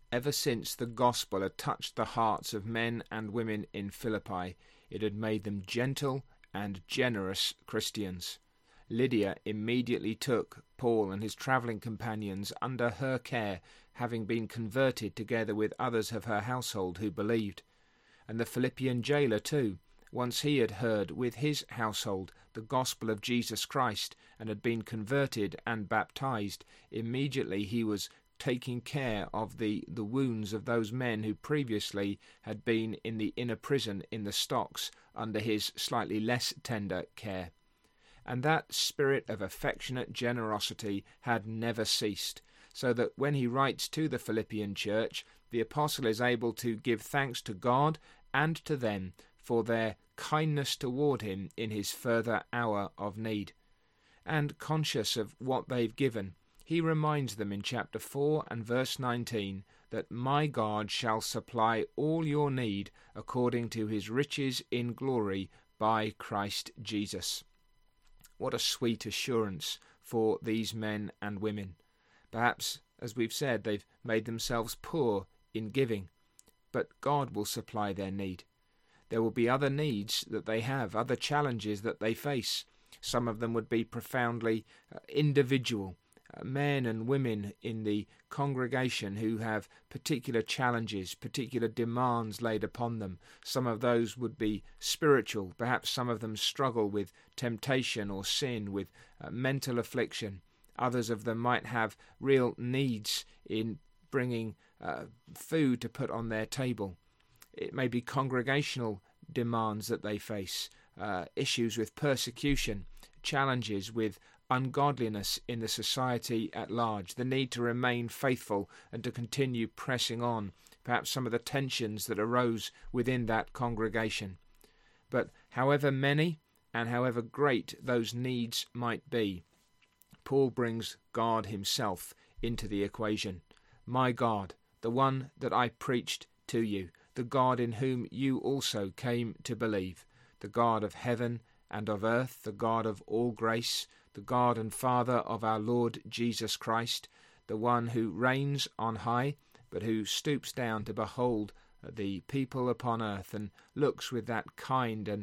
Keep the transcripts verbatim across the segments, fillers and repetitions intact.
Ever since the gospel had touched the hearts of men and women in Philippi, it had made them gentle and generous Christians. Lydia immediately took Paul and his travelling companions under her care, having been converted together with others of her household who believed. And the Philippian jailer too, once he had heard with his household the gospel of Jesus Christ and had been converted and baptized, immediately he was taking care of the, the wounds of those men who previously had been in the inner prison in the stocks under his slightly less tender care. And that spirit of affectionate generosity had never ceased, so that when he writes to the Philippian church, the apostle is able to give thanks to God and to them for their kindness toward him in his further hour of need. And conscious of what they've given, he reminds them in chapter four and verse nineteen that my God shall supply all your need according to his riches in glory by Christ Jesus. What a sweet assurance for these men and women. Perhaps, as we've said, they've made themselves poor in giving, but God will supply their need. There will be other needs that they have, other challenges that they face. Some of them would be profoundly uh, individual. Uh, men and women in the congregation who have particular challenges, particular demands laid upon them. Some of those would be spiritual. Perhaps some of them struggle with temptation or sin, with uh, mental affliction. Others of them might have real needs in bringing uh, food to put on their table. It may be congregational demands that they face, uh, issues with persecution, challenges with ungodliness in the society at large, the need to remain faithful and to continue pressing on, perhaps some of the tensions that arose within that congregation. But however many and however great those needs might be, Paul brings God himself into the equation. My God, the one that I preached to you, the God in whom you also came to believe, the God of heaven and of earth, the God of all grace, the God and Father of our Lord Jesus Christ, the one who reigns on high, but who stoops down to behold the people upon earth and looks with that kind and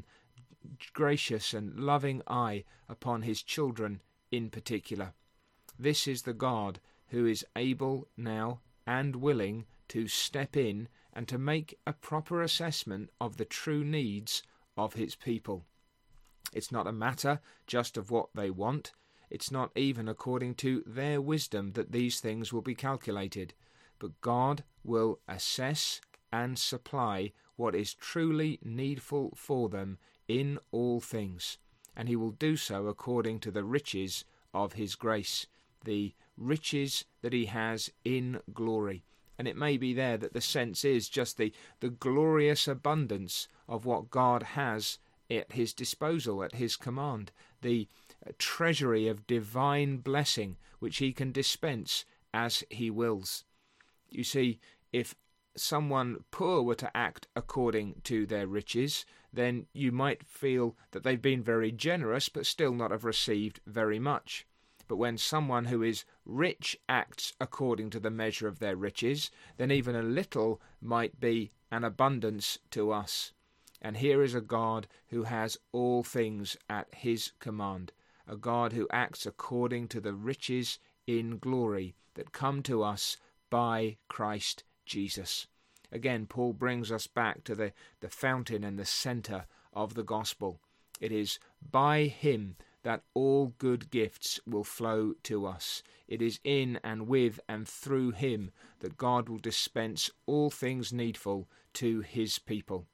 gracious and loving eye upon his children in particular. This is the God who is able now and willing to step in and to make a proper assessment of the true needs of his people. It's not a matter just of what they want. It's not even according to their wisdom that these things will be calculated. But God will assess and supply what is truly needful for them in all things. And he will do so according to the riches of his grace, the riches that he has in glory. And it may be there that the sense is just the, the glorious abundance of what God has at his disposal, at his command, the treasury of divine blessing which he can dispense as he wills. You see, if someone poor were to act according to their riches, then you might feel that they've been very generous but still not have received very much. But when someone who is rich acts according to the measure of their riches, then even a little might be an abundance to us. And here is a God who has all things at his command, a God who acts according to the riches in glory that come to us by Christ Jesus. Again, Paul brings us back to the, the fountain and the centre of the gospel. It is by him that all good gifts will flow to us. It is in and with and through him that God will dispense all things needful to his people.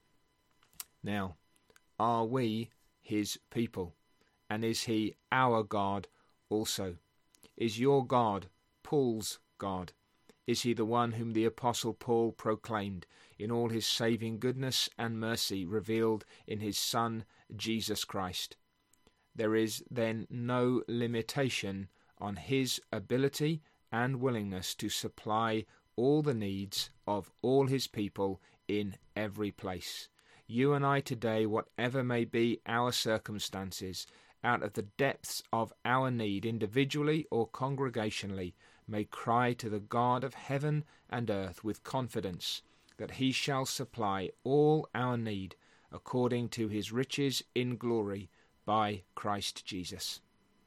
Now, are we his people? And is he our God also? Is your God Paul's God? Is he the one whom the Apostle Paul proclaimed in all his saving goodness and mercy revealed in his Son, Jesus Christ? There is then no limitation on his ability and willingness to supply all the needs of all his people in every place. You and I today, whatever may be our circumstances, out of the depths of our need, individually or congregationally, may cry to the God of heaven and earth with confidence that he shall supply all our need according to his riches in glory by Christ Jesus.